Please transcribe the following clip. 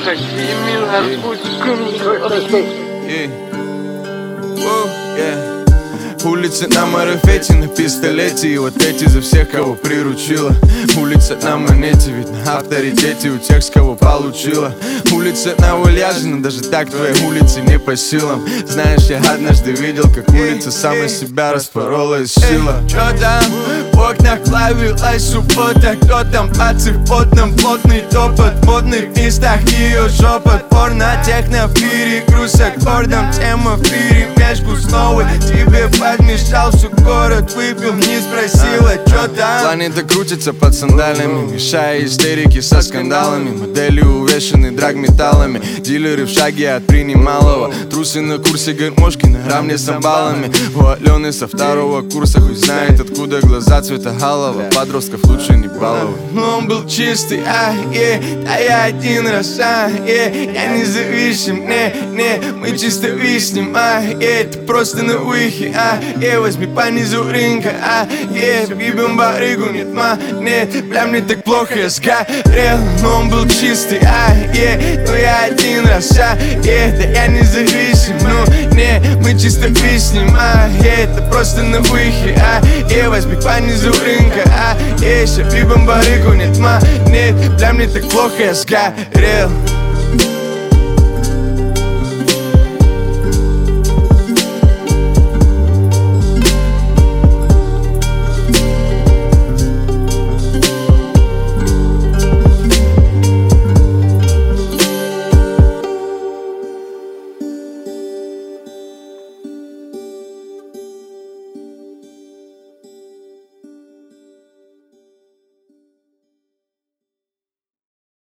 Улица на марафете, на пистолете. И вот эти за всех, кого приручила. Улица на монете, ведь на авторитете у тех, с кого получила. Улица на вальяже, но даже так твоей улице не по силам. Знаешь, я однажды видел, как улица сама себя распорола из сила. Чё там? В окнах плавилась суббота. Кто там? Пацы в потном, плотный топот. В модных местах ее шепот. Порно, техно, в пире, груз аккордом. Тема в пире, мешку с новой. Тебе подмешал всю город, выпил, не спросила, чё там. Планета крутится под сандалями, мешая истерики со скандалами. Модели увешаны драгметаллами, дилеры в шаге от принималого. Трусы на курсе, гармошки наравне с амбалами. У Алены со второго курса, хуй знает откуда глаза цвета галова. Подростков лучше не баловать. Но он был чистый, а я один раз, я независим, мы чисто виснем, это просто на выхе, возьми по низу рынка, ебем барыгу, нет монет, бля, мне так плохо, я сгорел. Но он был чистый, но я один раз, да я независим, мы чисто виснем, это просто на выхе, возьми по низу рынка, ебем барыгу, нет монет, бля, мне так плохо, я сгорел.